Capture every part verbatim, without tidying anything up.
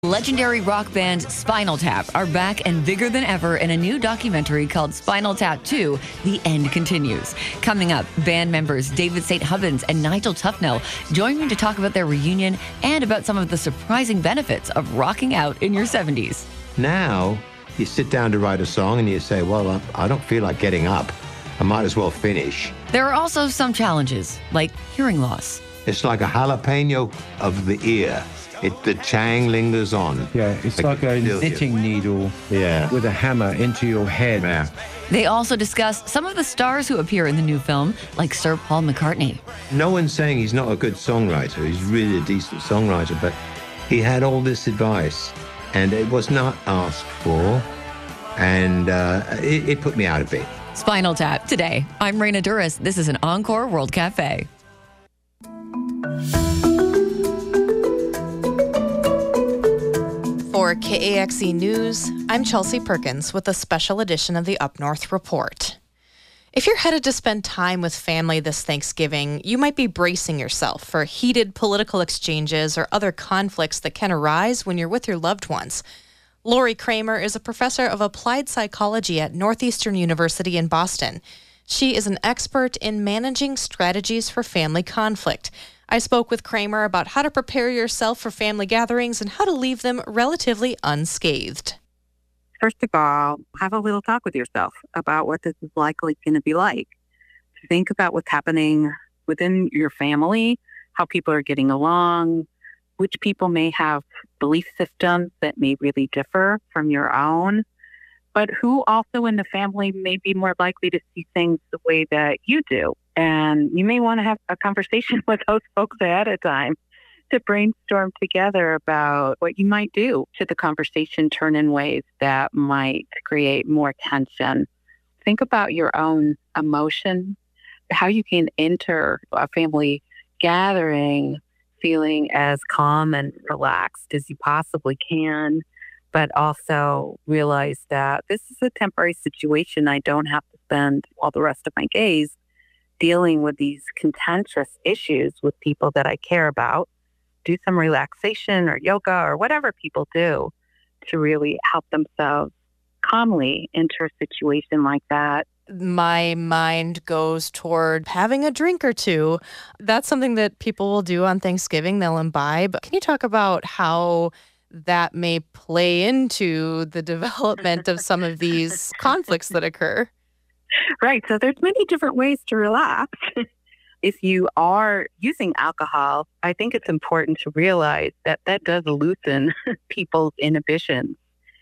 Legendary rock band Spinal Tap are back and bigger than ever in a new documentary called Spinal Tap two, The End Continues. Coming up, band members David Saint Hubbins and Nigel Tufnell join me to talk about their reunion and about some of the surprising benefits of rocking out in your seventies. Now, you sit down to write a song and you say, well, I don't feel like getting up. I might as well finish. There are also some challenges, like hearing loss. It's like a jalapeno of the ear. It, the tang lingers on. Yeah, it's like, like a knitting you. needle yeah. with a hammer into your head. Yeah. They also discuss some of the stars who appear in the new film, like Sir Paul McCartney. No one's saying he's not a good songwriter. He's really a decent songwriter, but he had all this advice, and it was not asked for, and uh, it, it put me out a bit. Spinal Tap, today. I'm Raina Duras. This is an Encore World Cafe. For K A X E News, I'm Chelsea Perkins with a special edition of the Up North Report. If you're headed to spend time with family this Thanksgiving, you might be bracing yourself for heated political exchanges or other conflicts that can arise when you're with your loved ones. Lori Kramer is a professor of applied psychology at Northeastern University in Boston. She is an expert in managing strategies for family conflict. I spoke with Kramer about how to prepare yourself for family gatherings and how to leave them relatively unscathed. First of all, have a little talk with yourself about what this is likely going to be like. Think about what's happening within your family, how people are getting along, which people may have belief systems that may really differ from your own, but who also in the family may be more likely to see things the way that you do. And you may want to have a conversation with those folks ahead of time to brainstorm together about what you might do should the conversation turn in ways that might create more tension. Think about your own emotion, how you can enter a family gathering feeling as calm and relaxed as you possibly can, but also realize that this is a temporary situation. I don't have to spend all the rest of my days dealing with these contentious issues with people that I care about. Do some relaxation or yoga or whatever people do to really help themselves calmly enter a situation like that. My mind goes toward having a drink or two. That's something that people will do on Thanksgiving. They'll imbibe. Can you talk about how that may play into the development of some of these conflicts that occur? Right. So there's many different ways to relax. If you are using alcohol, I think it's important to realize that that does loosen people's inhibitions.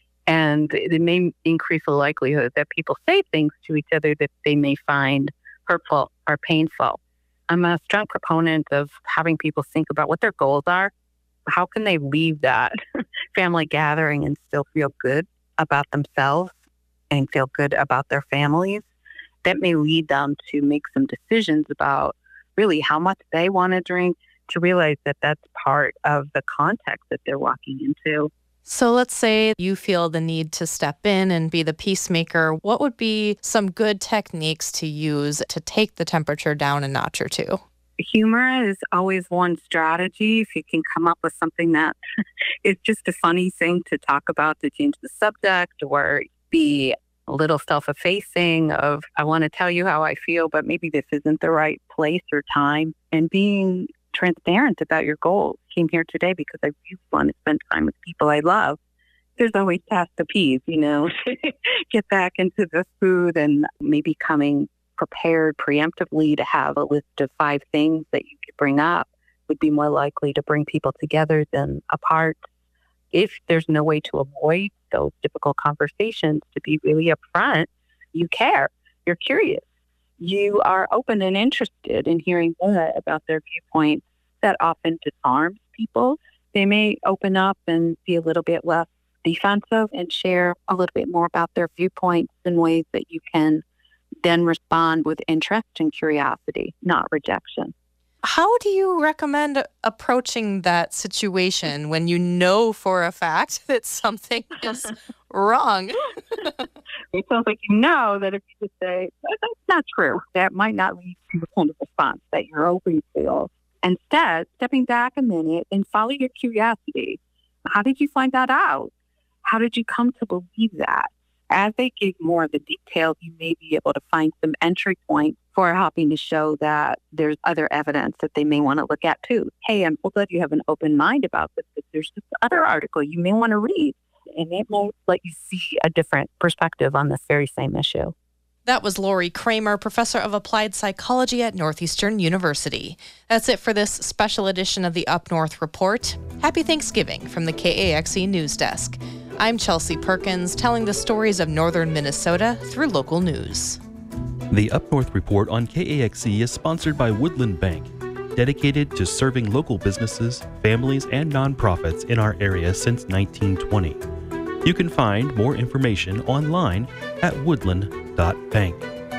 And it may increase the likelihood that people say things to each other that they may find hurtful or painful. I'm a strong proponent of having people think about what their goals are. How can they leave that family gathering and still feel good about themselves and feel good about their families? That may lead them to make some decisions about really how much they want to drink, to realize that that's part of the context that they're walking into. So let's say you feel the need to step in and be the peacemaker. What would be some good techniques to use to take the temperature down a notch or two? Humor is always one strategy. If you can come up with something that is just a funny thing to talk about to change the subject, or be a little self-effacing of, I want to tell you how I feel, but maybe this isn't the right place or time, and being transparent about your goals. I came here today because I really want to spend time with people I love. There's always past the peas, you know, get back into the food, and maybe coming prepared preemptively to have a list of five things that you could bring up would be more likely to bring people together than apart. If there's no way to avoid those difficult conversations, to be really upfront, you care, you're curious, you are open and interested in hearing more about their viewpoints. That often disarms people. They may open up and be a little bit less defensive and share a little bit more about their viewpoints in ways that you can then respond with interest and curiosity, not rejection. How do you recommend approaching that situation when you know for a fact that something is wrong? It sounds like you know that if you just say, that's not true, that might not lead to the kind of response that you're hoping for. Instead, stepping back a minute and follow your curiosity. How did you find that out? How did you come to believe that? As they give more of the details, you may be able to find some entry points for helping to show that there's other evidence that they may want to look at too. Hey, I'm so glad you have an open mind about this, but there's this other article you may want to read, and it might let you see a different perspective on this very same issue. That was Lori Kramer, professor of applied psychology at Northeastern University. That's it for this special edition of the Up North Report. Happy Thanksgiving from the K A X E News Desk. I'm Chelsea Perkins, telling the stories of northern Minnesota through local news. The Up North Report on K A X E is sponsored by Woodland Bank, dedicated to serving local businesses, families, and nonprofits in our area since nineteen twenty. You can find more information online at woodland dot bank.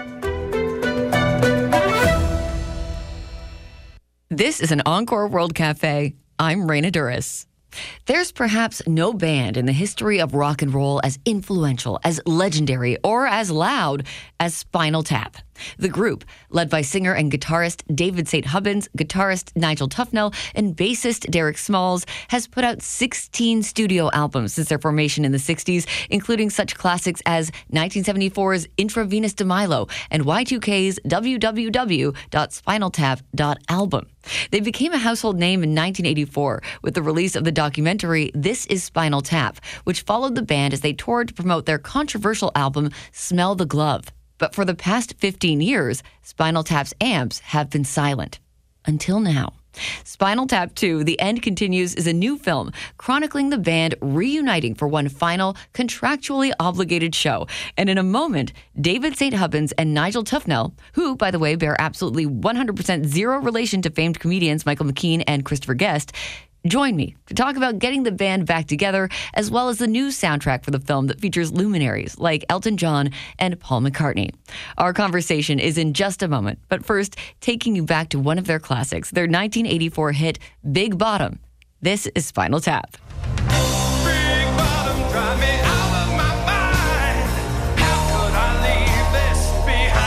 This is an Encore World Cafe. I'm Raina Duras. There's perhaps no band in the history of rock and roll as influential, as legendary, or as loud as Spinal Tap. The group, led by singer and guitarist David Saint Hubbins, guitarist Nigel Tufnell, and bassist Derek Smalls, has put out sixteen studio albums since their formation in the sixties, including such classics as nineteen seventy-four's Intravenous de Milo and Y two K's w w w dot spinal tap dot album. They became a household name in nineteen eighty-four with the release of the documentary This Is Spinal Tap, which followed the band as they toured to promote their controversial album Smell the Glove. But for the past fifteen years, Spinal Tap's amps have been silent. Until now. Spinal Tap two, The End Continues, is a new film chronicling the band reuniting for one final, contractually obligated show. And in a moment, David Saint Hubbins and Nigel Tufnell, who, by the way, bear absolutely one hundred percent zero relation to famed comedians Michael McKean and Christopher Guest, join me to talk about getting the band back together, as well as the new soundtrack for the film that features luminaries like Elton John and Paul McCartney. Our conversation is in just a moment, but first, taking you back to one of their classics, their nineteen eighty-four hit, Big Bottom. This is Spinal Tap. Big bottom, drive me out of my mind. How could I leave this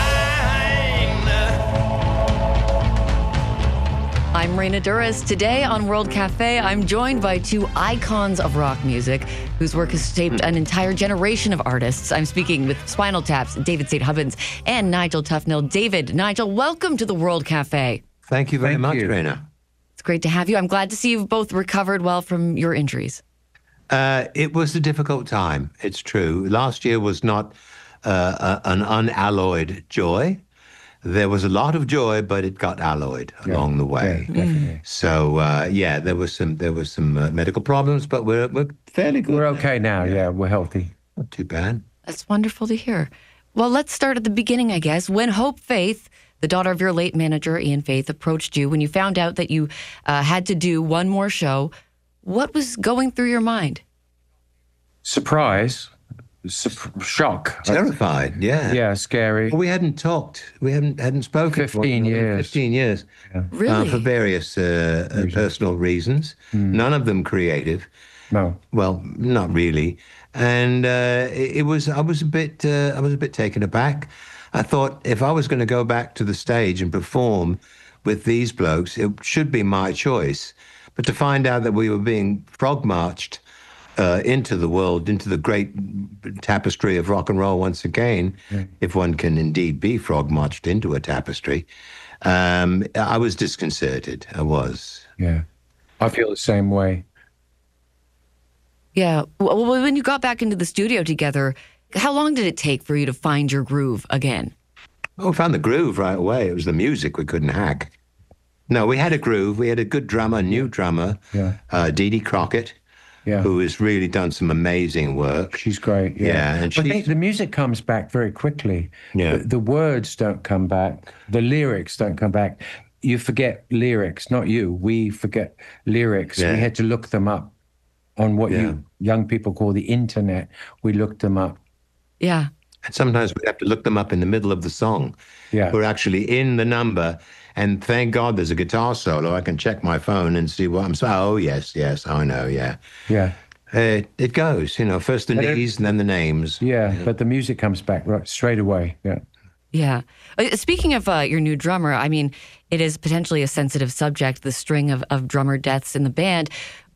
behind? I'm Raina Duras. Today on World Cafe, I'm joined by two icons of rock music whose work has shaped an entire generation of artists. I'm speaking with Spinal Tap's David Saint Hubbins and Nigel Tufnell. David, Nigel, welcome to the World Cafe. Thank you very Thank much, you. Raina. It's great to have you. I'm glad to see you've both recovered well from your injuries. Uh, it was a difficult time, it's true. Last year was not uh, a, an unalloyed joy. There was a lot of joy, but it got alloyed Yeah, along the way. yeah, definitely. So uh, yeah, there was some there was some uh, medical problems, but we're we're fairly good. We're now. okay now. Yeah, we're healthy. Not too bad. That's wonderful to hear. Well, let's start at the beginning, I guess. When Hope Faith, the daughter of your late manager, Ian Faith, approached you, when you found out that you uh, had to do one more show, what was going through your mind? Surprise, Sup- shock, Terrified, yeah. yeah, scary. Well, we hadn't talked. We hadn't hadn't spoken for Fifteen more than years. Fifteen years. Really? Uh, for various uh, uh, personal reasons. None of them creative. No, Well, not really. And uh, it, it was. I was a bit. Uh, I was a bit taken aback. I thought if I was going to go back to the stage and perform with these blokes, it should be my choice. But to find out that we were being frog marched uh, into the world, into the great tapestry of rock and roll once again, if one can indeed be frog marched into a tapestry, um, I was disconcerted. I was. yeah, I feel the same way. Yeah. Well, when you got back into the studio together, how long did it take for you to find your groove again? Oh, we found the groove right away. It was the music we couldn't hack. No, we had a groove. We had a good drummer, new drummer, Yeah. uh, Dee Dee Crockett, Yeah, who has really done some amazing work. she's great. Yeah, Yeah, and I think she's- the music comes back very quickly. Yeah. the, the words don't come back. The lyrics don't come back. You forget lyrics, not you. We forget lyrics. Yeah. We had to look them up on what Yeah. you young people call the internet. We looked them up. Yeah. And sometimes we have to look them up in the middle of the song. Yeah. We're actually in the number, and thank God there's a guitar solo. I can check my phone and see what I'm saying. Oh, yes, yes, I know, yeah. Yeah. Uh, it goes, you know, first the But it- knees and then the names. Yeah, but the music comes back right straight away. Yeah. Yeah. Uh, Speaking of uh, your new drummer, I mean, it is potentially a sensitive subject, the string of, of drummer deaths in the band.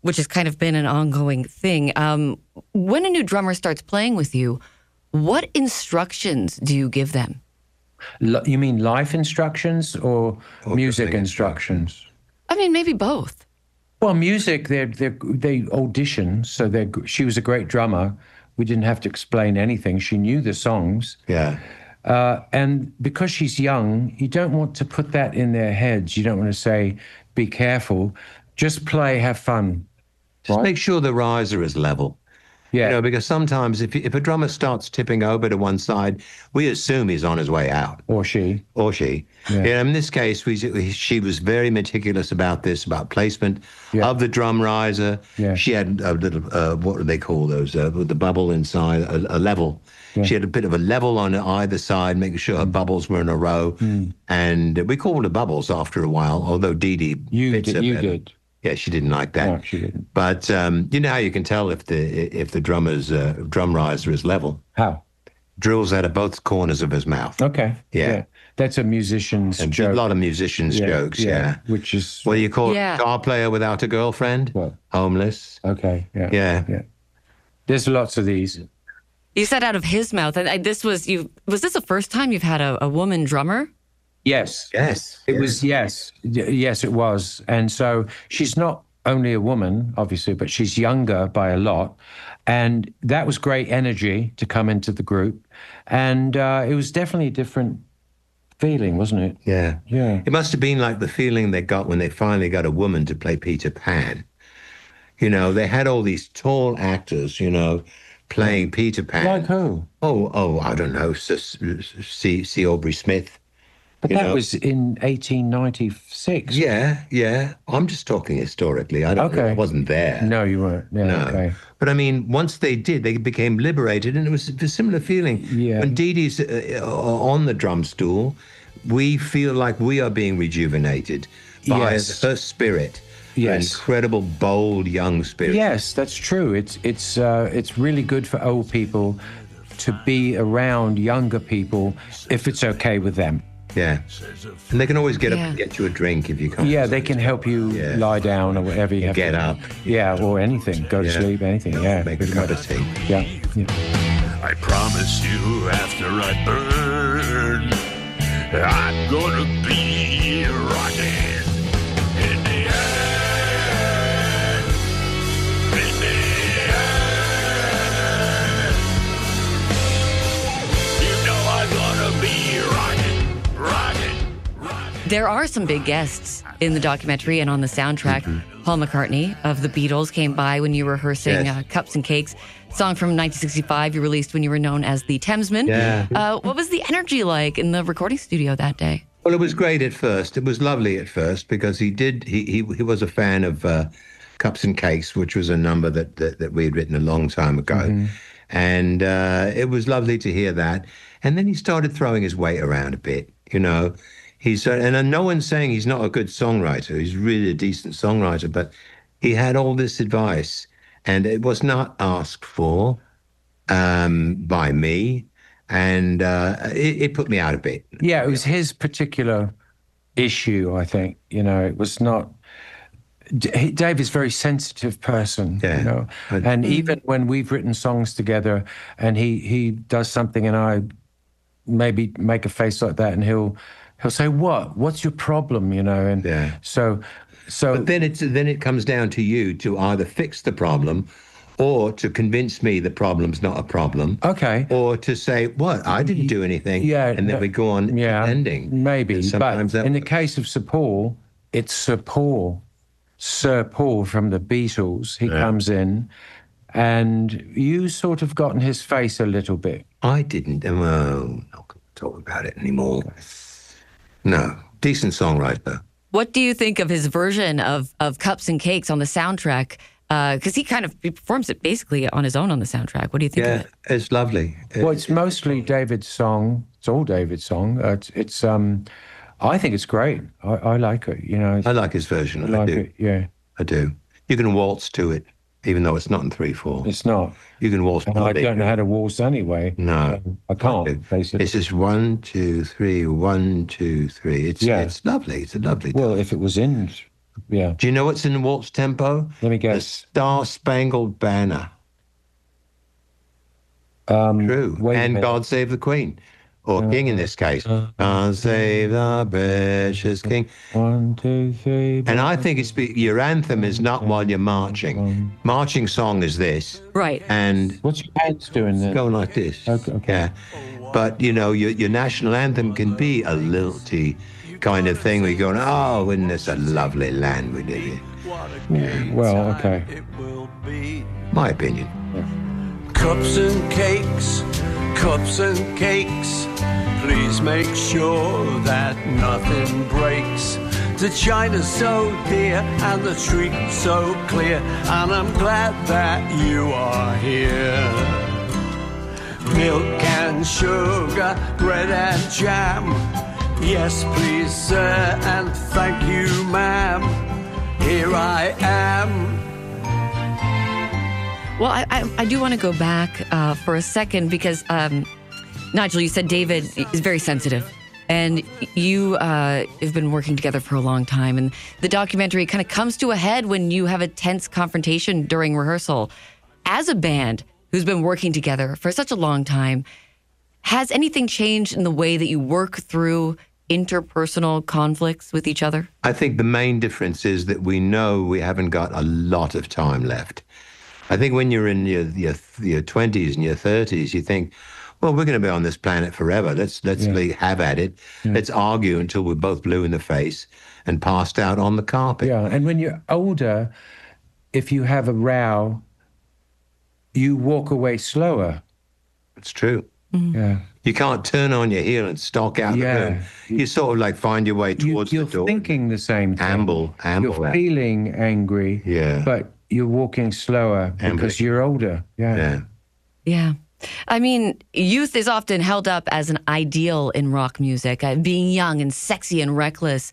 which has kind of been an ongoing thing. Um, when a new drummer starts playing with you, what instructions do you give them? L- You mean life instructions or, Or music just instructions? I mean, maybe both. Well, music, they they they audition, so they she was a great drummer. We didn't have to explain anything. She knew the songs. Yeah. Uh, and because she's young, you don't want to put that in their heads. You don't want to say, be careful. Just play, have fun. Just Right. make sure the riser is level. Yeah. You know, because sometimes if if a drummer starts tipping over to one side, we assume he's on his way out, Or she. or she. Yeah. Yeah. In this case, we she was very meticulous about this, about placement Yeah. of the drum riser. Yeah. She had a little, uh, what do they call those? Uh, with the bubble inside, a, a level. Yeah. She had a bit of a level on either side, making sure her bubbles were in a row. Mm. And we called her bubbles after a while, although Dee Dee You fits did. her You better. did. Yeah, she didn't like that. No, she didn't. But um, you know how you can tell if the if the drummer's uh, drum riser is level? How? Drills out of both corners of his mouth. Okay. Yeah. That's a musician's And joke. a lot of musicians' jokes, yeah. Which is, What do you call Yeah. a guitar player without a girlfriend? What? Homeless. okay. Yeah. Yeah. Yeah. There's lots of these. You said out of his mouth. And I, this was you. Was this the first time you've had a, a woman drummer? Yes. Yes. It was, yes. Y- Yes, it was. And so she's not only a woman, obviously, but she's younger by a lot. And that was great energy to come into the group. And uh, it was definitely a different feeling, wasn't it? Yeah. Yeah. It must have been like the feeling they got when they finally got a woman to play Peter Pan. You know, they had all these tall actors, you know, playing Peter Pan. Like who? Oh, oh, I don't know. C. C. Aubrey Smith. But You that know. was in eighteen ninety-six. Yeah, yeah. I'm just talking historically. I don't. Okay. I wasn't there. No, you weren't. Yeah, No. okay. But I mean, once they did, they became liberated, and it was a similar feeling. Yeah. When Dee Dee's uh, on the drum stool, we feel like we are being rejuvenated by Yes. her spirit. Her Yes. incredible, bold, young spirit. Yes, that's true. It's it's uh, it's really good for old people to be around younger people if it's okay with them. Yeah. And they can always get up Yeah. and get you a drink if you can't. Yeah, they can help you Yeah. lie down or whatever you have Get to. up. Yeah, or anything. Go to Yeah. sleep, anything. Yeah. Make a pretty cup much. of tea. Yeah. yeah. I promise you after I burn, I'm gonna be rocking in the air, in the air. You know I'm gonna be rocking, rocking, rocking. There are some big guests in the documentary and on the soundtrack. Mm-hmm. Paul McCartney of the Beatles came by when you were rehearsing Yes. uh, Cups and Cakes, song from nineteen sixty-five you released when you were known as the Thamesmen. Yeah. Uh, what was the energy like in the recording studio that day? Well, it was great at first. It was lovely at first because he did. He he, he was a fan of uh, Cups and Cakes, which was a number that that, that we had written a long time ago, and uh, it was lovely to hear that. And then he started throwing his weight around a bit. You know, he's uh, and uh, no one's saying he's not a good songwriter. He's really a decent songwriter, but he had all this advice, and it was not asked for um, by me. And uh, it, it put me out a bit. Yeah, it was his particular issue, I think. You know, it was not. D- he- Dave is a very sensitive person, Yeah. you know. I- And even when we've written songs together and he, he does something and I maybe make a face like that and he'll he'll say, What? What's your problem? You know, and Yeah. so so But then it's then it comes down to you to either fix the problem, or to convince me the problem's not a problem, okay. or to say, "What? I didn't do anything." Yeah, and then no- we go on yeah, ending. Maybe. And sometimes but that in the works. case of Sir Paul, it's Sir Paul, Sir Paul from the Beatles. He comes in, and you sort of got in his face a little bit. I didn't. Well, I'm not going to talk about it anymore. No, decent songwriter. What do you think of his version of, of Cups and Cakes on the soundtrack? Because he kind of he performs it basically on his own on the soundtrack. What do you think Yeah, of it? it's lovely. Well, it's mostly David's song. It's all David's song. Uh, it's, it's um, I think it's great. I, I like it. You know, I like his version. I I, like do. it. Yeah, I do. You can waltz to it, even though it's not in three four. it's not. You can waltz. And I bloody don't know good. how to waltz anyway. No. Um, I can't. Basically. It's just one, two, three, one, two, three. It's Yeah. it's lovely. It's a lovely. Well, if it was in Yeah. Do you know what's in the waltz tempo? Let me The guess. Star Spangled Banner. Um, True. wait a And minute. God Save the Queen. Or Uh, King in this case. uh, God Save the Precious King. One, two, three. And I think it's be- your anthem is not while you're marching. Marching song is this. Right. And What's your hands doing then? going like this. Okay, okay. Yeah. But, you know, your, your national anthem can be a lilty kind of thing where you're going, oh, isn't this a lovely land we live in? Well, okay. It will be My opinion. cups and cakes, cups and cakes. Please make sure that nothing breaks. The china's so dear and the treat so clear, and I'm glad that you are here. Milk and sugar, bread and jam. Yes, please, sir, and thank you, ma'am. Here I am. Well, I, I, I do want to go back uh, for a second because, um, Nigel, you said David is very sensitive. And you uh, have been working together for a long time. And the documentary kind of comes to a head when you have a tense confrontation during rehearsal. As a band who's been working together for such a long time, has anything changed in the way that you work through interpersonal conflicts with each other? I think the main difference is that we know we haven't got a lot of time left. I think when you're in your your, your twenties and your thirties, you think, well, we're going to be on this planet forever. Let's let's Yeah. le- have at it. Yeah. Let's argue until we're both blue in the face and passed out on the carpet. Yeah, and when you're older, if you have a row, you walk away slower. It's true. Yeah. You can't turn on your heel and stalk out Yeah. the room. You sort of like find your way You, towards you're the door. thinking the same thing. Amble, amble. You're out. feeling angry, Yeah. but you're walking slower because Ambling. you're older. Yeah. Yeah. Yeah. I mean, youth is often held up as an ideal in rock music, uh, being young and sexy and reckless.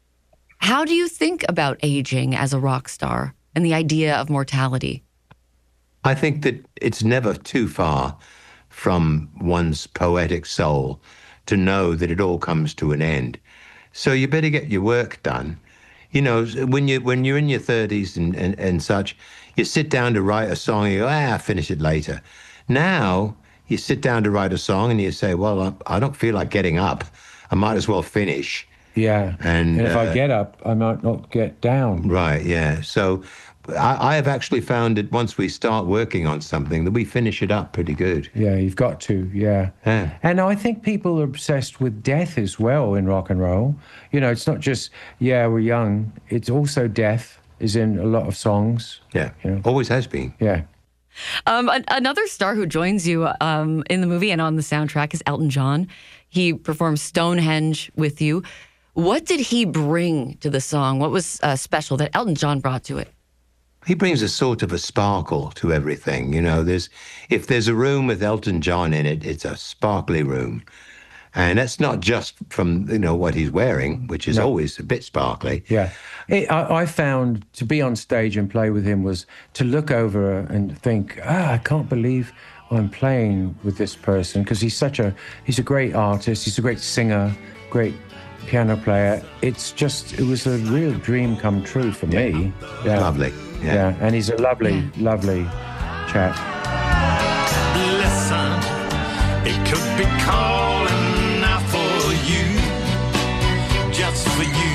How do you think about aging as a rock star and the idea of mortality? I think that it's never too far from one's poetic soul to know that it all comes to an end. So you better get your work done. You know, when you when you're in your thirties and, and, and such, you sit down to write a song and you go, ah, I'll finish it later. Now you sit down to write a song and you say, well, I, I don't feel like getting up. I might as well finish. Yeah. And, And, if uh, I get up, I might not get down. Right, yeah. So I, I have actually found that once we start working on something, that we finish it up pretty good. Yeah, you've got to, yeah. Yeah. And I think people are obsessed with death as well in rock and roll. You know, it's not just, yeah, we're young. It's also death is in a lot of songs. Yeah, You know? always has been. Yeah. Um, an- another star who joins you um, in the movie and on the soundtrack is Elton John. He performs Stonehenge with you. What did he bring to the song? What was uh, special that Elton John brought to it? He brings a sort of a sparkle to everything. You know, there's if there's a room with Elton John in it, it's a sparkly room. And that's not just from, you know, what he's wearing, which is No. always a bit sparkly. Yeah. It, I, I found to be on stage and play with him was to look over and think, ah, I can't believe I'm playing with this person because he's such a, he's a great artist. He's a great singer, great piano player. It's just, it was a real dream come true for me. Yeah. Lovely. Yeah. Yeah. And he's a lovely, lovely chap. Listen, it could be calling out for you, just for you.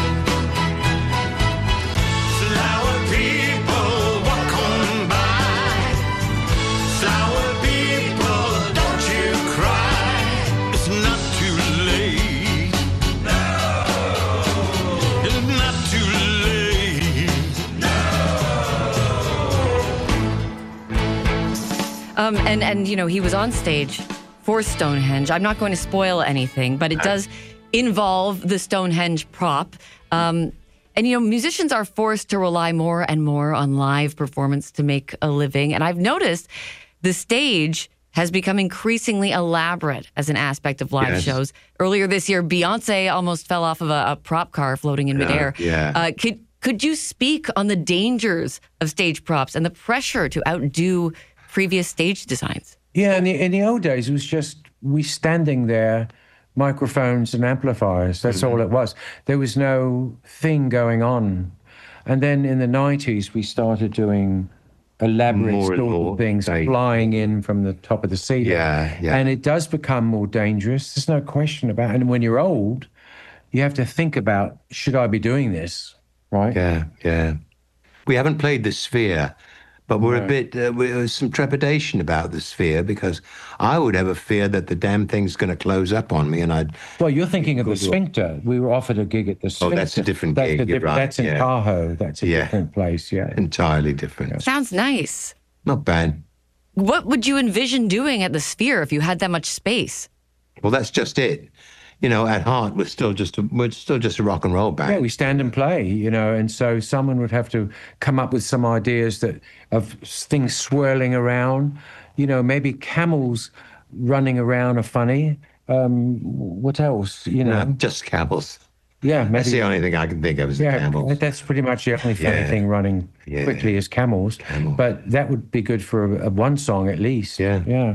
Flower people walk on by. Flower people, don't you cry. It's not too late. No, it's not too late. Um, and, and, you know, he was on stage for Stonehenge. I'm not going to spoil anything, but it does involve the Stonehenge prop. Um, and, you know, musicians are forced to rely more and more on live performance to make a living. And I've noticed the stage has become increasingly elaborate as an aspect of live Yes. shows. Earlier this year, Beyonce almost fell off of a, a prop car floating in midair. yeah. Uh, could, could you speak on the dangers of stage props and the pressure to outdo previous stage designs? Yeah, in the, in the old days, it was just we standing there, microphones and amplifiers. That's all it was. There was no thing going on And then in the nineties, we started doing elaborate More and sort more of things stage. flying in from the top of the ceiling. Yeah, yeah. And it does become more dangerous. There's no question about it. And when you're old, you have to think about, should I be doing this? Right? Yeah, yeah. We haven't played the Sphere, but we're No. a bit, uh, we- there's some trepidation about the Sphere because I would have a fear that the damn thing's going to close up on me and I'd, Well, you're thinking of the Sphincter. We were offered a gig at the Oh, Sphincter. that's a different That's gig, a you're different- right, That's in yeah. Tahoe. That's a Yeah. different place, yeah. entirely different. Sounds nice. Not bad. What would you envision doing at the Sphere if you had that much space? Well, that's just it. You know, at heart, we're still just a, we're still just a rock and roll band. Yeah, we stand and play, you know, and so someone would have to come up with some ideas that of things swirling around, you know, maybe camels running around are funny. Um, what else, you know? No, just camels. Yeah, maybe. That's the only thing I can think of is the Yeah, camels. that's pretty much the only funny Yeah. thing running Yeah. quickly is camels. Camel. But that would be good for a, a one song at least. Yeah. Yeah.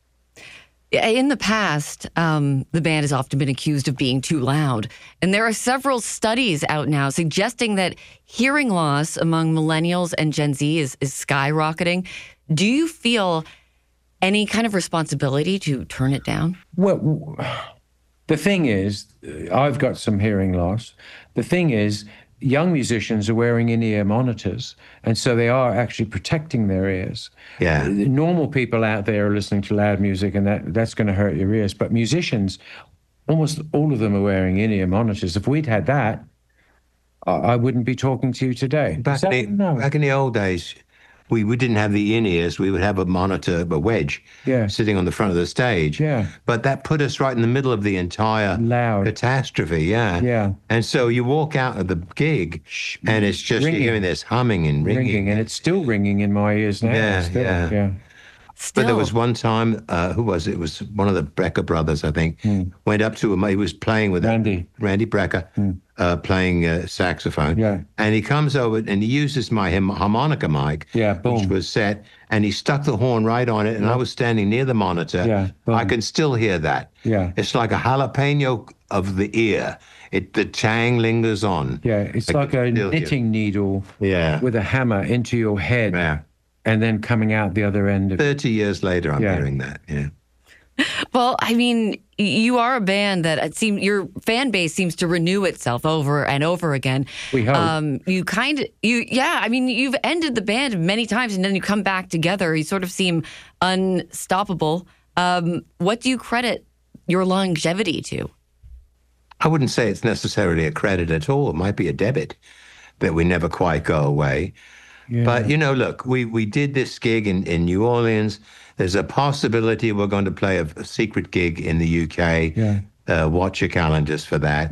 In the past, um, the band has often been accused of being too loud. And there are several studies out now suggesting that hearing loss among millennials and Gen Z is, is skyrocketing. Do you feel any kind of responsibility to turn it down? Well, w- the thing is, uh, I've got some hearing loss. The thing is, young musicians are wearing in-ear monitors, and so they are actually protecting their ears. Yeah. The normal people out there are listening to loud music, and that, that's going to hurt your ears. But musicians, almost all of them are wearing in-ear monitors. If we'd had that, I, I wouldn't be talking to you today. Back, Is that- in the, no. back in the old days, we, we didn't have the in-ears. We would have a monitor, a wedge, Yeah. sitting on the front of the stage. Yeah. But that put us right in the middle of the entire Loud. catastrophe, yeah. Yeah. And so you walk out of the gig, and it's just, Ringing. you're hearing this humming and ringing. ringing, and it's still ringing in my ears now. Yeah, still. yeah. yeah. Still, But there was one time, uh, who was it? It was one of the Brecker brothers, I think, went up to him. He was playing with Randy. Randy Brecker, uh, playing uh, saxophone. Yeah. And he comes over and he uses my him- harmonica mic, Yeah, which boom. was set, and he stuck the horn right on it. And I was standing near the monitor. Yeah, boom. I can still hear that. Yeah. It's like a jalapeno of the ear. It the tang lingers on. Yeah, it's I like can a still hear it. knitting needle Yeah. with a hammer into your head, Yeah. and then coming out the other end of it. Thirty years later, I'm Yeah. hearing that. Yeah. well, I mean, you are a band that it seems your fan base seems to renew itself over and over again. We hope. Um, you kind of, you, yeah. I mean, you've ended the band many times, and then you come back together. You sort of seem unstoppable. Um, what do you credit your longevity to? I wouldn't say it's necessarily a credit at all. It might be a debit that we never quite go away. But, you know, look, we, we did this gig in, in New Orleans. There's a possibility we're going to play a, a secret gig in the U K. Yeah. Uh, watch your calendars for that.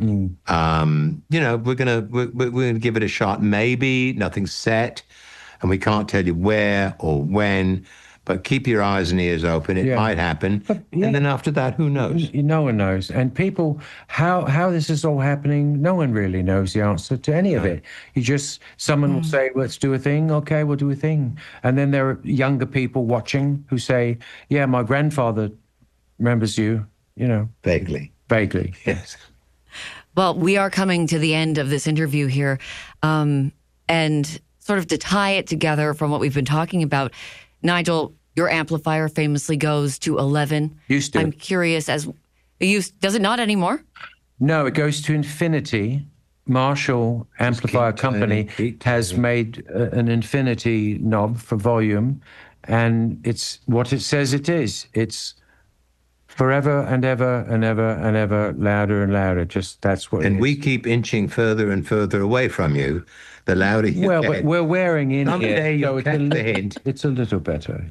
Um, you know, we're gonna we're, we're gonna give it a shot. Maybe nothing's set, and we can't tell you where or when. But keep your eyes and ears open. It Yeah. might happen, But, yeah. and then after that, who knows? No one knows. And people, how how this is all happening, no one really knows the answer to any of it. You just, someone will say, let's do a thing. Okay, we'll do a thing. And then there are younger people watching who say, yeah, my grandfather remembers you, you know, Vaguely, vaguely. yes. Well, we are coming to the end of this interview here. Um, and sort of to tie it together from what we've been talking about, Nigel, your amplifier famously goes to eleven. Used to. I'm curious as you does it not anymore? No, it goes to infinity. Marshall Amplifier keep turning, Company keep has turning. made uh, an infinity knob for volume, and it's what it says it is. It's forever and ever and ever and ever louder and louder. Just that's what. And it we is. keep inching further and further away from you, the louder you well, get. but we're wearing in Someday here, you'll so it's a, catch the little, hint. it's a little better.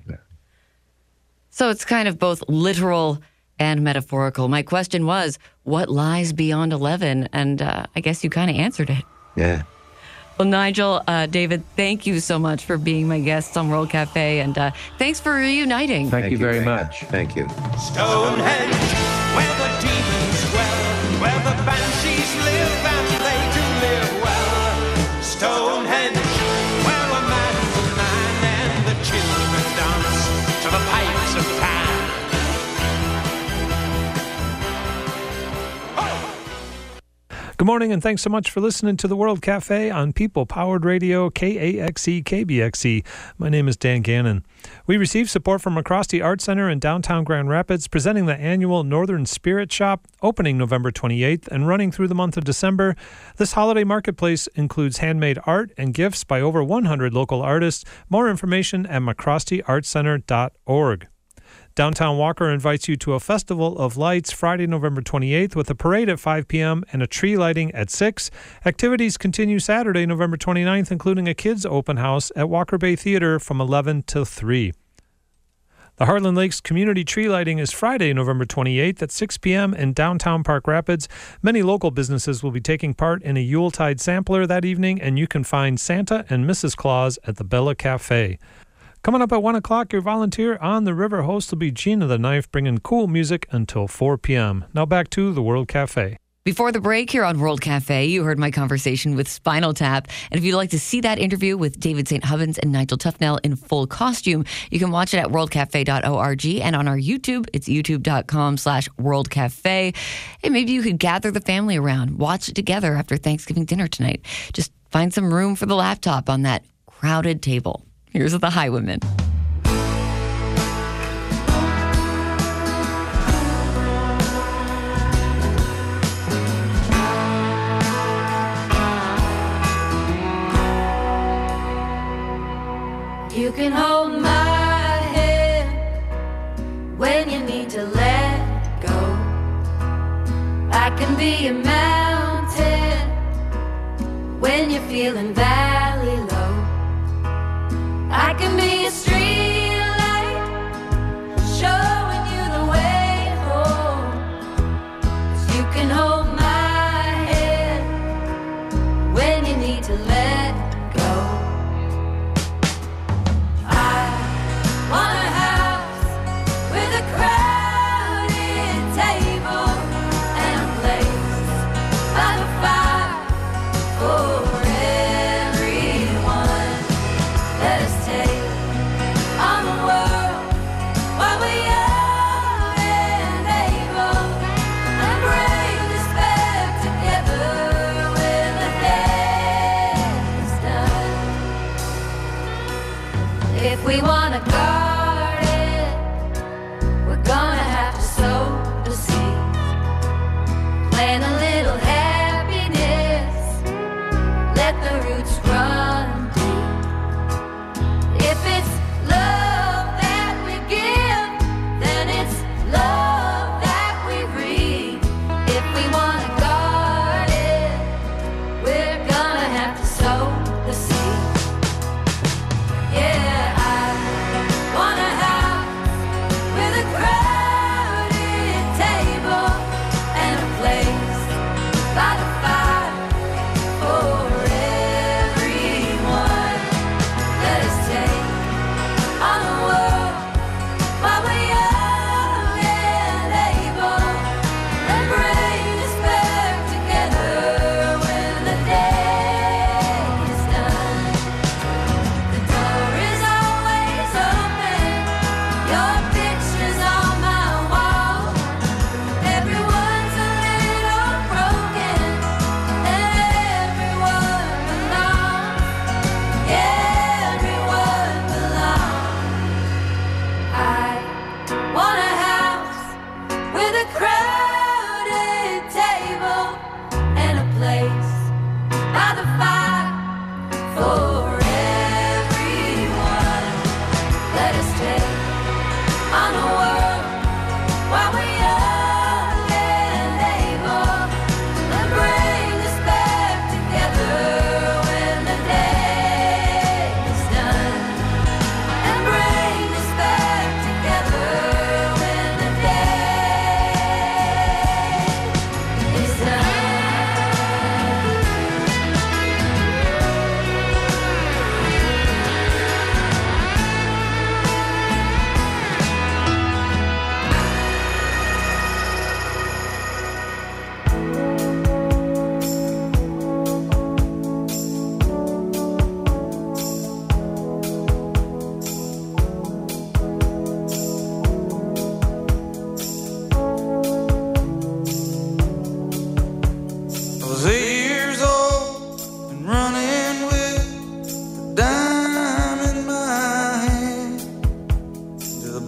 So it's kind of both literal and metaphorical. My question was, what lies beyond eleven? And uh, I guess you kind of answered it. Yeah. Well, Nigel, uh, David, thank you so much for being my guests on World Cafe, and uh, thanks for reuniting. Thank, you very much. Thank you. Stonehenge, where the demons dwell, where the banshees live and they do live well. Stonehenge, where a man's a man and the children dance to the pipes of Pan. Good morning, and thanks so much for listening to the World Cafe on People Powered Radio, K A X E, K B X E. My name is Dan Gannon. We received support from McCrosty Art Center in downtown Grand Rapids, presenting the annual Northern Spirit Shop, opening November twenty-eighth and running through the month of December. This holiday marketplace includes handmade art and gifts by over one hundred local artists. More information at mccrosty art center dot org. Downtown Walker invites you to a Festival of Lights Friday, November twenty-eighth, with a parade at five p.m. and a tree lighting at six. Activities continue Saturday, November twenty-ninth, including a kids' open house at Walker Bay Theater from eleven till three. The Heartland Lakes Community Tree Lighting is Friday, November twenty-eighth at six p.m. in downtown Park Rapids. Many local businesses will be taking part in a Yuletide sampler that evening, and you can find Santa and Missus Claus at the Bella Cafe. Coming up at one o'clock, your volunteer on the river host will be Gina the Knife, bringing cool music until four p.m. Now back to the World Cafe. Before the break here on World Cafe, you heard my conversation with Spinal Tap. And if you'd like to see that interview with David Saint Hubbins and Nigel Tufnell in full costume, you can watch it at world cafe dot org and on our YouTube. It's youtube.com slash World Cafe. Hey, maybe you could gather the family around, watch it together after Thanksgiving dinner tonight. Just find some room for the laptop on that crowded table. Here's the Highwomen. You can hold my hand when you need to let go. I can be a mountain when you're feeling valley low. I can be a street light, showing you the way home. 'Cause you can hold my hand when you need to let go. I want a house with a crowded table and a place by the fire for every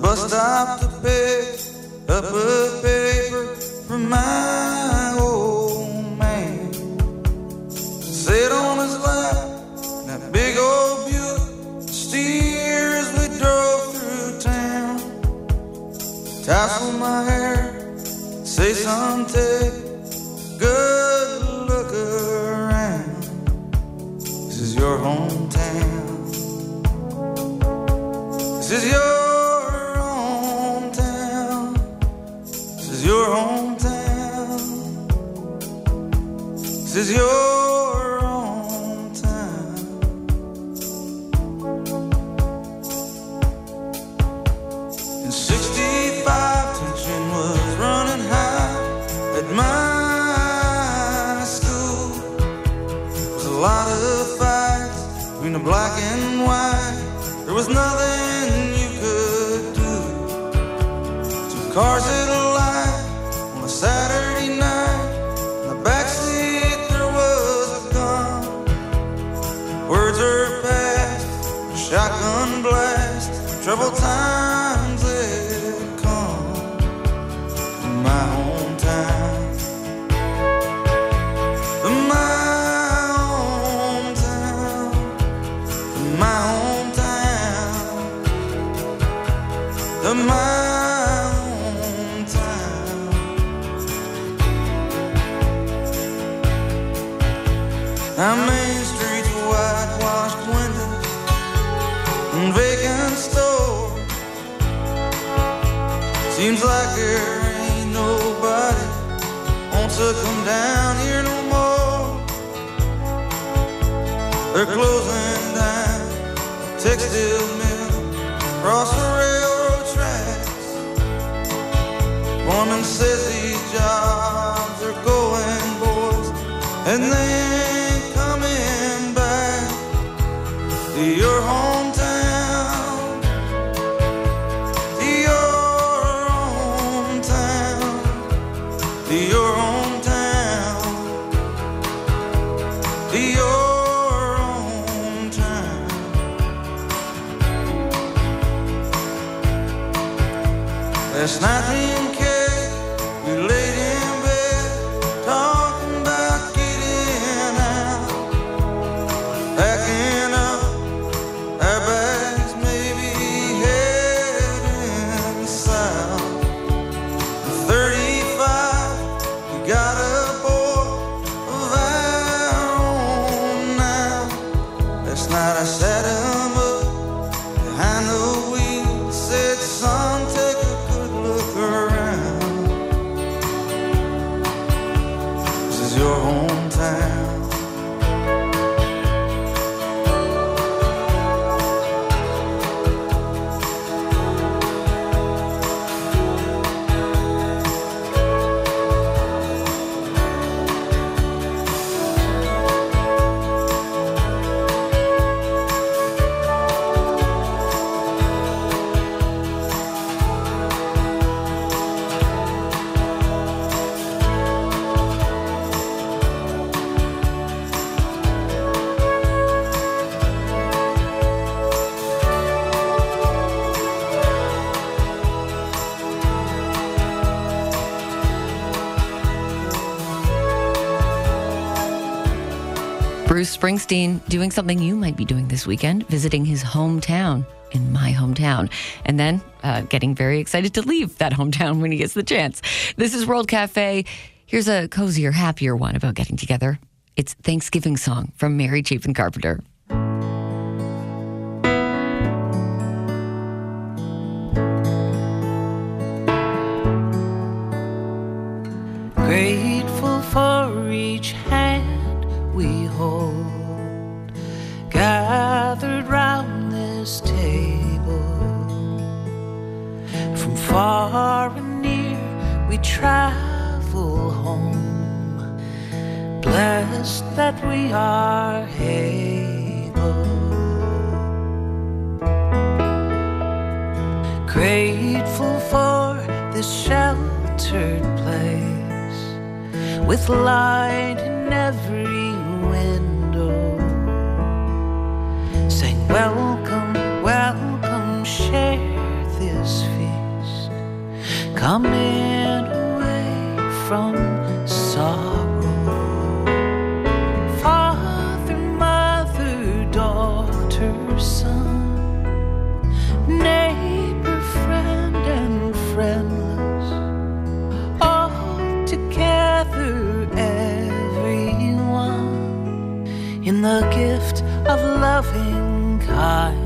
bus stop to pick up a paper from my old man. Sit on his lap in that big old Buick, steer as we drove through town. Tassel my hair, say son, take a good look around. This is your hometown. This is your hometown. This is your hometown. This is your hometown. In sixty-five, tension was running high at my school. There was a lot of fights between the black and white. There was nothing you could do. Two cars at a light on a Saturday night. In the backseat there was a gun. Words are passed, a shotgun blast. Troubled times had come to my hometown. To my hometown. To my hometown. To my hometown. Our main streets, whitewashed windows and vacant stores. Seems like there ain't nobody wants to come down here no more. They're closing down a textile mill across the railroad tracks. Foreman says these jobs are going, boys, and they ain't coming back to your hometown, to your hometown, to your hometown, to your hometown. Last night me and Kay, we laid in bed, talking about getting out, packing up our bags, maybe heading south. At thirty-five, we got a boy of our own now. Last night I sat him up behind the wheel, said, son, take a good look around. This is your hometown. Bruce Springsteen doing something you might be doing this weekend, visiting his hometown in my hometown, and then uh, getting very excited to leave that hometown when he gets the chance. This is World Cafe. Here's a cozier, happier one about getting together. It's Thanksgiving Song from Mary Chapin Carpenter. Grateful for each hand we hold, gathered round this table. From far and near we travel home, blessed that we are able. Grateful for this sheltered place, with light in every window, saying welcome, welcome, share this feeling. coming away from sorrow. Father, mother, daughter, son, neighbor, friend, and friendless, all together, everyone, in the gift of loving kindness.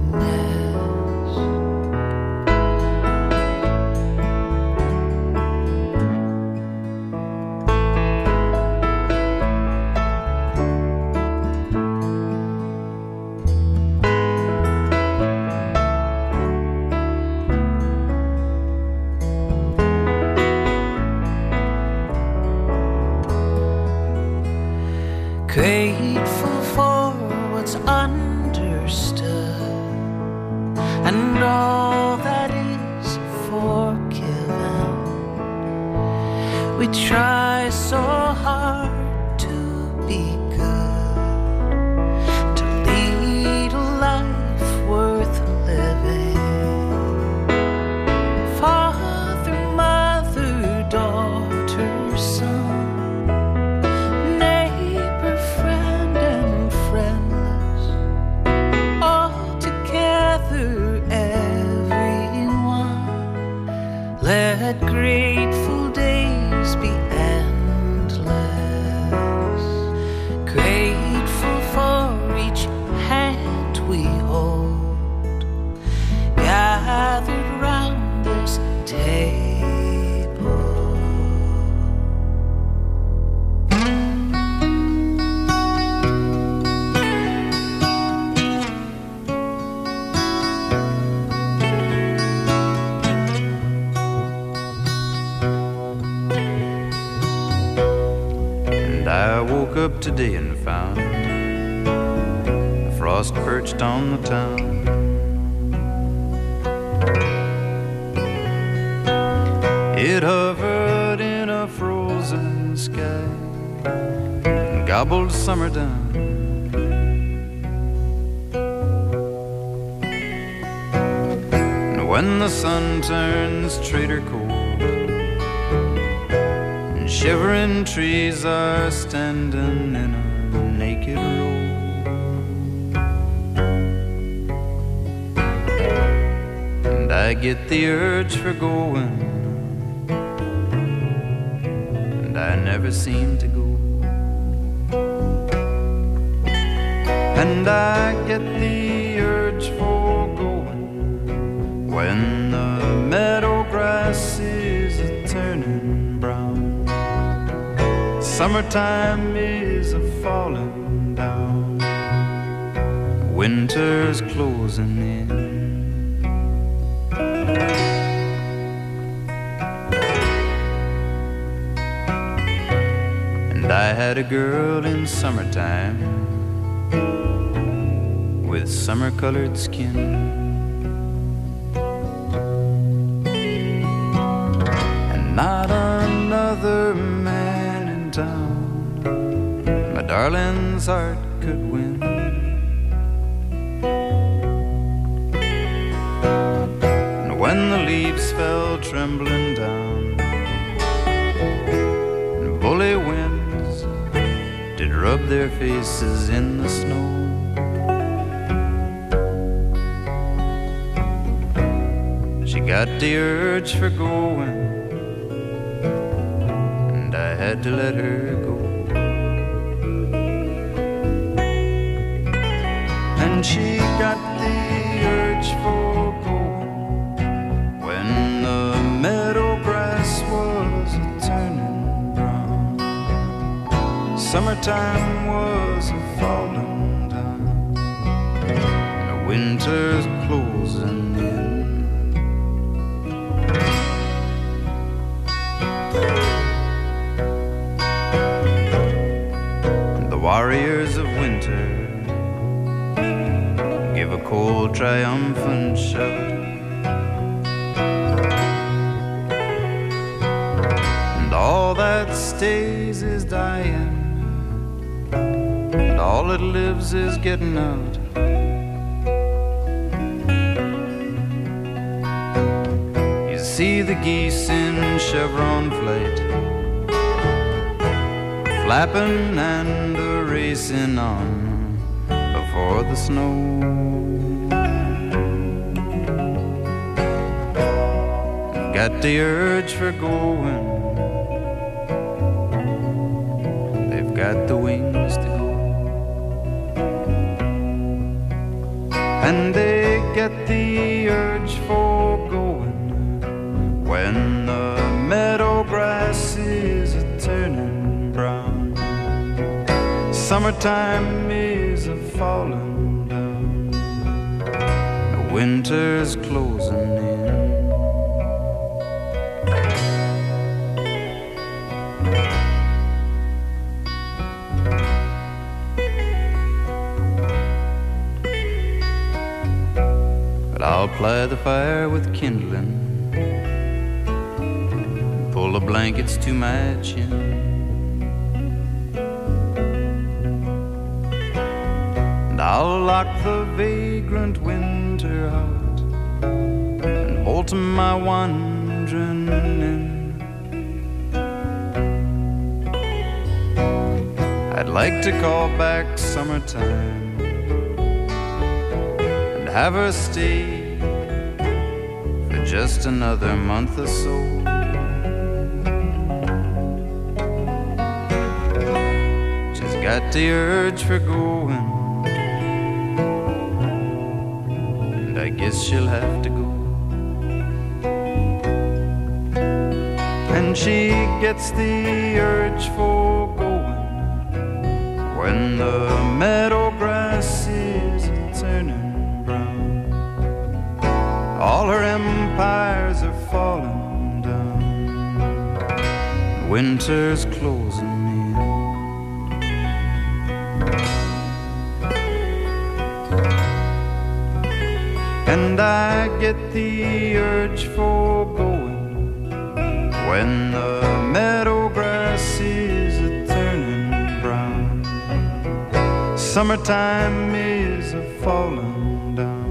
Grateful for what's understood and all that is forgiven. We try so hard to be good, to lead a life worth living. Father, mother, daughter, son, let grateful days be endless. Grateful for each hand we hold, gathered round this table. I woke up today and found a frost perched on the town. It hovered in a frozen sky and gobbled summer down. And when the sun turns traitor cold, shivering trees are standing in a naked row, and I get the urge for going, and I never seem to go. And I get the urge for going when the meadow grass is a turning brown. Summertime is a falling down, winter's closing in. And I had a girl in summertime with summer-colored skin, and not another man in town my darling's heart could win. And when the leaves fell trembling down and bully winds did rub their faces in the snow, she got the urge for going, and I had to let her go. And she got the urge for going when the meadow grass was a turning brown. Summertime was a falling down, and the winter's closing in. The warriors of winter give a cold, triumphant shout, and all that stays is dying, and all that lives is getting out. see the geese in chevron flight, flapping and a racing on before the snow. Got the urge for going, they've got the wings to go, and they get the urge for going when the meadow grass is a turning brown, summertime is a falling down, the winter's closing in. I'll ply the fire with kindling, pull the blankets to my chin, and I'll lock the vagrant winter out and bolt my wandering in. I'd like to call back summertime and have her stay just another month or so. She's got the urge for going, and I guess she'll have to go. And she gets the urge for going when the meadow grass is turning brown. All her empires are falling down, winter's closing in. And I get the urge for going when the meadow grass is a turning brown, summertime is a falling down.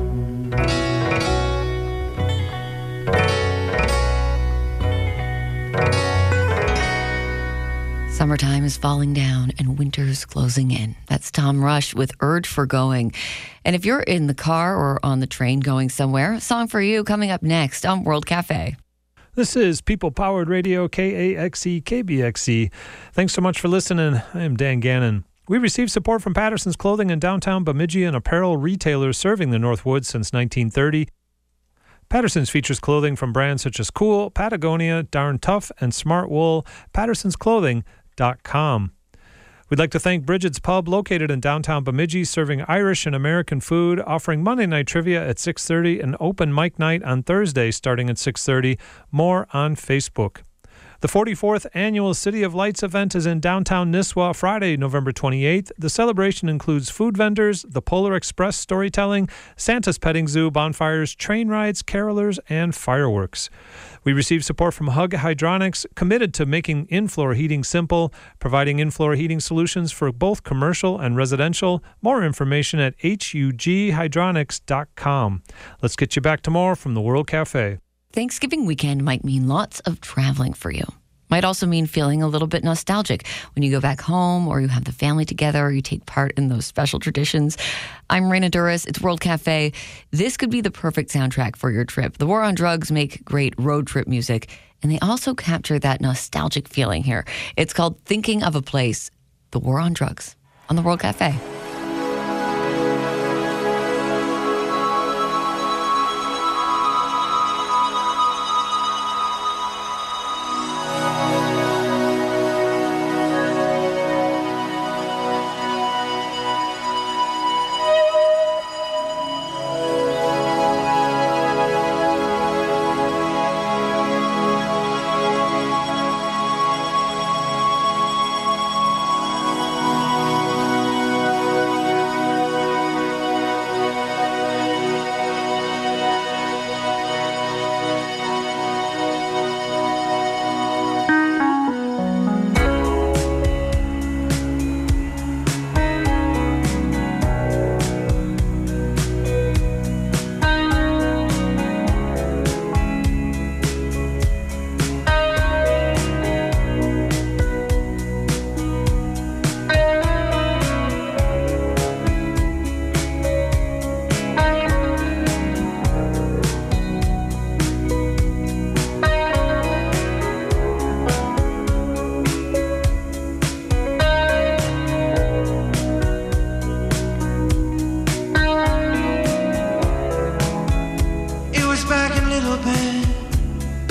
Summertime is falling down and winter's closing in. That's Tom Rush with Urge for Going. And if you're in the car or on the train going somewhere, a song for you coming up next on World Cafe. This is People Powered Radio, K A X E, K B X E. Thanks so much for listening. I am Dan Gannon. We received support from Patterson's Clothing in downtown Bemidji, an apparel retailer serving the Northwoods since nineteen thirty. Patterson's features clothing from brands such as Cool, Patagonia, Darn Tough, and Smart Wool. Patterson's Clothing dot com. We'd like to thank Bridget's Pub, located in downtown Bemidji, serving Irish and American food, offering Monday night trivia at six thirty and open mic night on Thursday starting at six thirty. More on Facebook. The forty-fourth Annual City of Lights event is in downtown Nisswa Friday, November twenty-eighth. The celebration includes food vendors, the Polar Express storytelling, Santa's petting zoo, bonfires, train rides, carolers, and fireworks. We received support from Hug Hydronics, committed to making in-floor heating simple, providing in-floor heating solutions for both commercial and residential. More information at H U G hydronics dot com. Let's get you back to more from the World Cafe. Thanksgiving weekend might mean lots of traveling for you. Might also mean feeling a little bit nostalgic when you go back home or you have the family together or you take part in those special traditions. I'm Raina Duras. It's World Cafe. This could be the perfect soundtrack for your trip. The War on Drugs make great road trip music, and they also capture that nostalgic feeling here. It's called Thinking of a Place, The War on Drugs, on the World Cafe.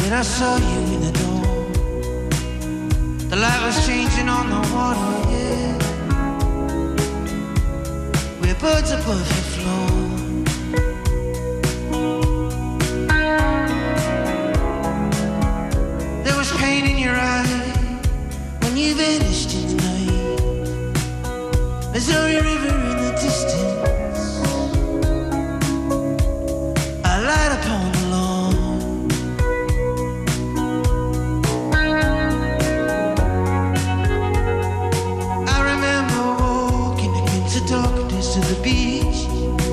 Then I saw you in the door. The light was changing on the water, yeah. We're birds above your floor. There was pain in your eye when you vanished in the night. Missouri River in the distance, I light upon the lawn. I remember walking against the darkness of the beach.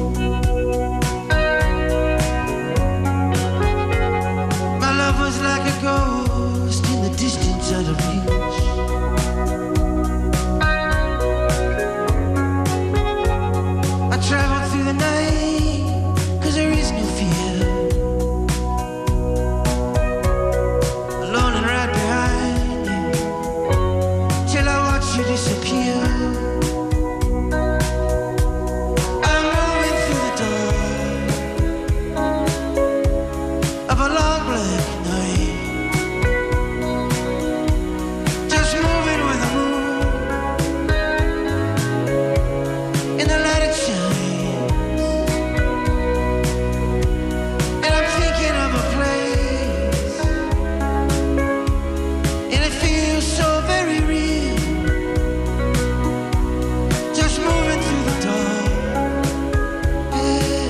My love was like a ghost in the distance out of reach. I traveled through the night, cause there is no fear. Alone and right behind you, till I watch you disappear. I'm moving through the dark of a long black night, just moving with the moon in the light it shines. And I'm thinking of a place, and it feels so very real, just moving through the dark, yeah.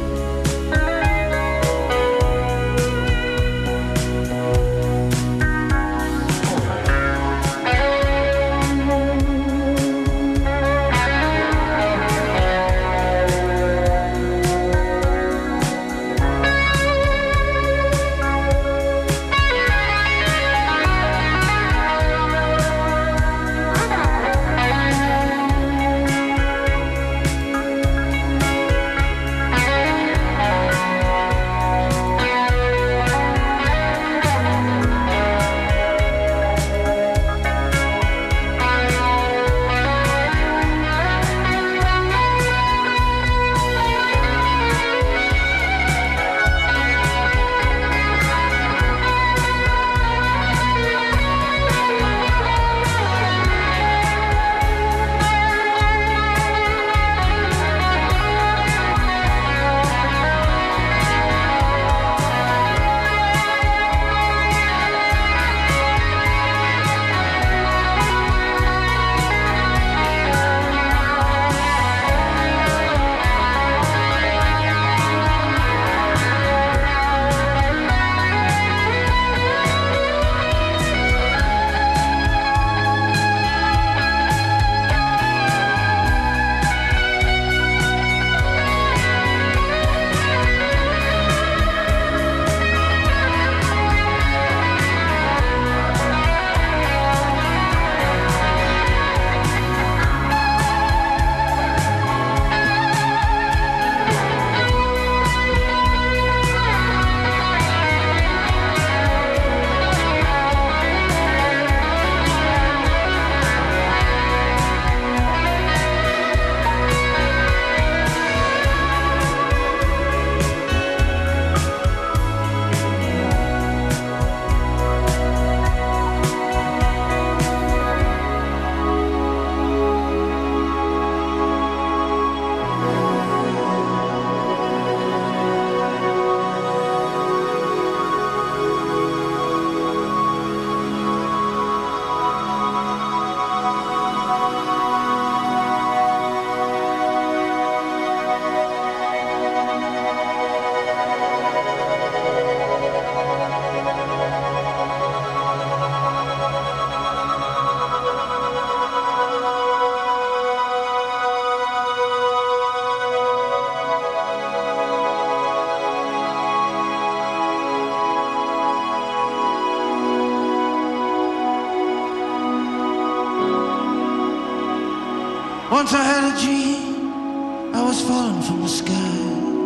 Once I had a dream, I was falling from the sky,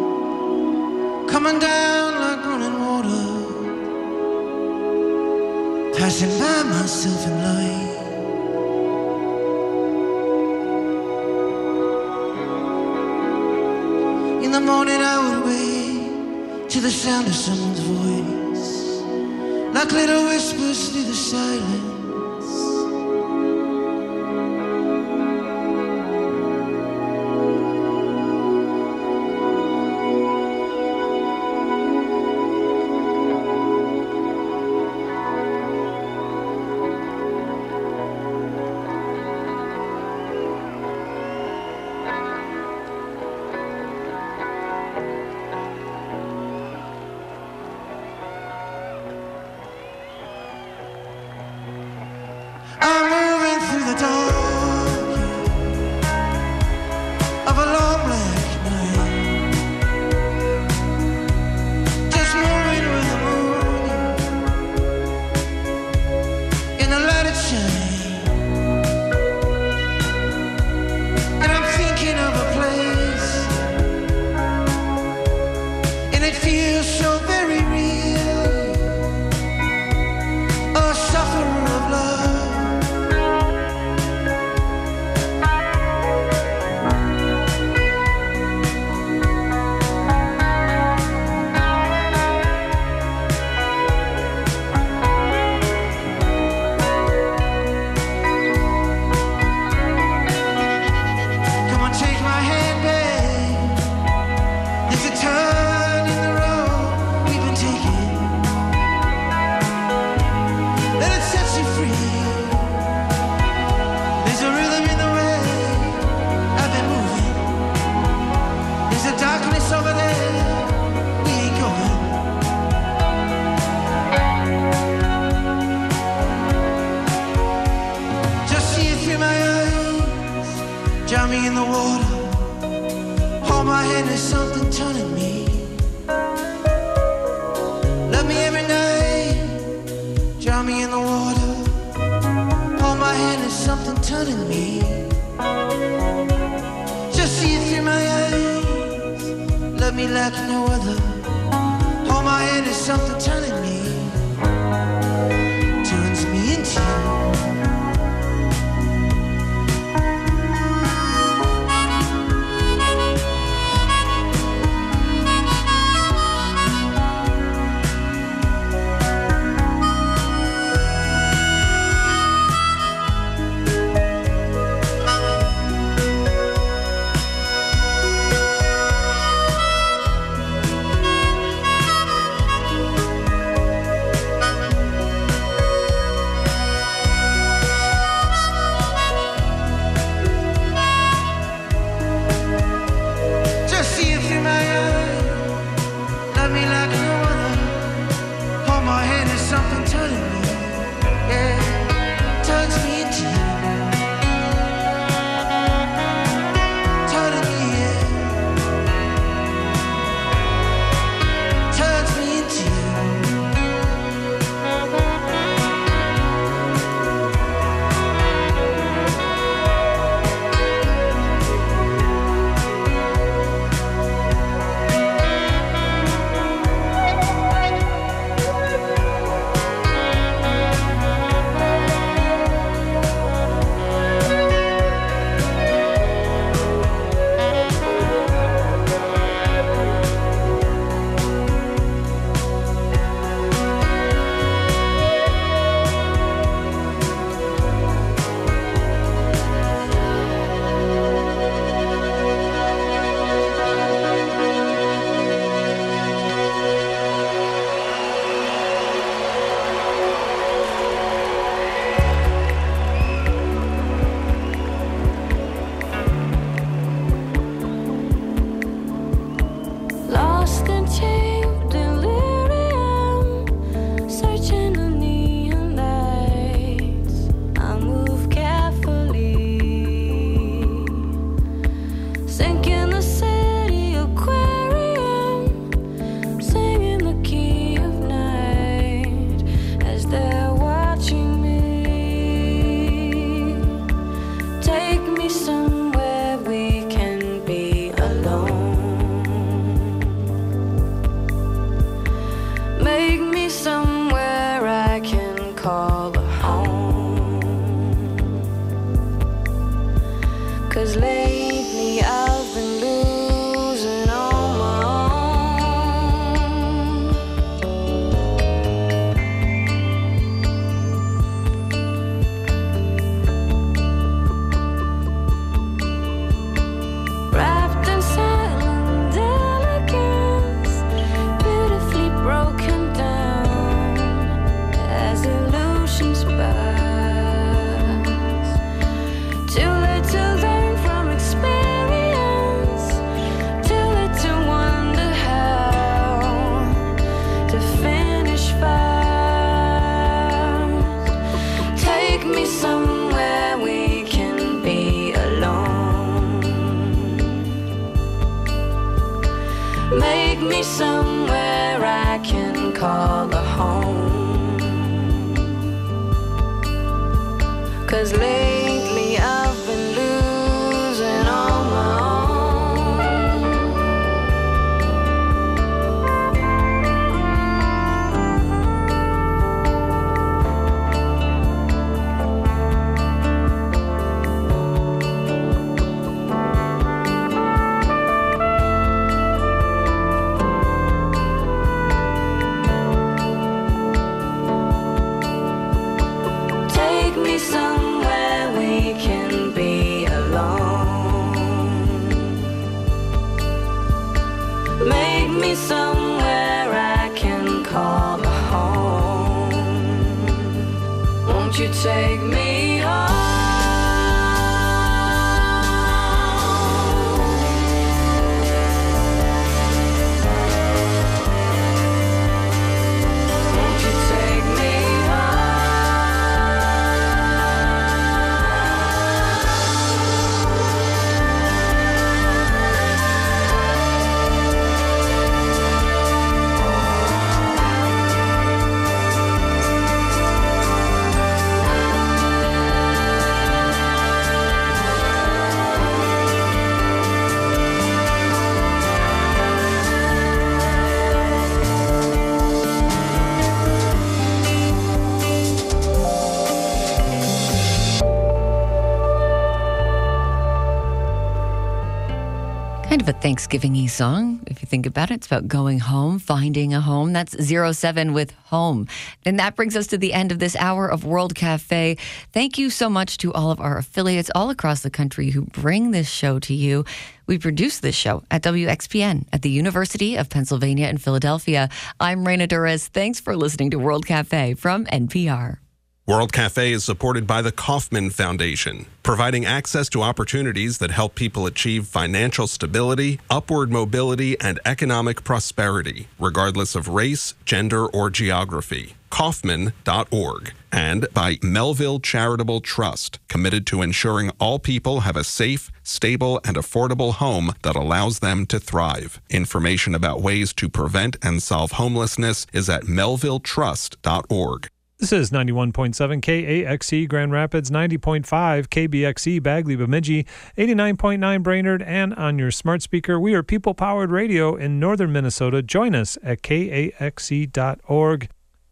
coming down like running water, passing by myself in light. In the morning I would wake to the sound of someone's voice, like little whispers through the silence. call a home. 'Cause lately I've been losing all my somewhere we can be alone. Make me somewhere I can call a home. Won't you take me home? Won't you take me Kind of a Thanksgiving-y song, if you think about it. It's about going home, finding a home. That's zero seven with home. And that brings us to the end of this hour of World Cafe. Thank you so much to all of our affiliates all across the country who bring this show to you. We produce this show at W X P N at the University of Pennsylvania in Philadelphia. I'm Reina Torres. Thanks for listening to World Cafe from N P R. World Cafe is supported by the Kauffman Foundation, providing access to opportunities that help people achieve financial stability, upward mobility, and economic prosperity, regardless of race, gender, or geography. Kauffman dot org. And by Melville Charitable Trust, committed to ensuring all people have a safe, stable, and affordable home that allows them to thrive. Information about ways to prevent and solve homelessness is at melville trust dot org. This is ninety-one point seven K A X E Grand Rapids, ninety point five K B X E Bagley Bemidji, eighty-nine point nine Brainerd, and on your smart speaker. We are people-powered radio in northern Minnesota. Join us at K A X E dot org.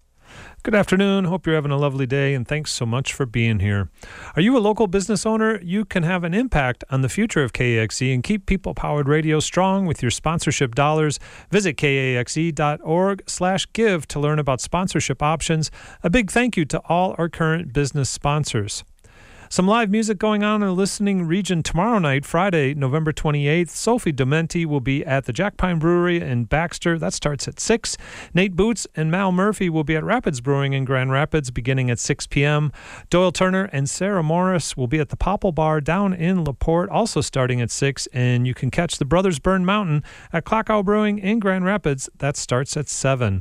Good afternoon. Hope you're having a lovely day, and thanks so much for being here. Are you a local business owner? You can have an impact on the future of K A X E and keep people-powered radio strong with your sponsorship dollars. Visit K A X E dot org slash give to learn about sponsorship options. A big thank you to all our current business sponsors. Some live music going on in the listening region tomorrow night, Friday, November twenty-eighth. Sophie Dementi will be at the Jack Pine Brewery in Baxter. That starts at six. Nate Boots and Mal Murphy will be at Rapids Brewing in Grand Rapids beginning at six p.m. Doyle Turner and Sarah Morris will be at the Popple Bar down in LaPorte, also starting at six. And you can catch the Brothers Burn Mountain at Clock Owl Brewing in Grand Rapids. That starts at seven.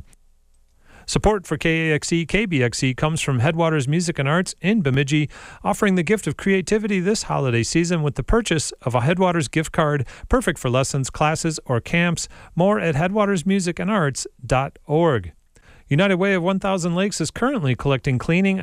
Support for K A X E, K B X E comes from Headwaters Music and Arts in Bemidji, offering the gift of creativity this holiday season with the purchase of a Headwaters gift card, perfect for lessons, classes, or camps. More at headwaters music and arts dot org. United Way of one thousand Lakes is currently collecting cleaning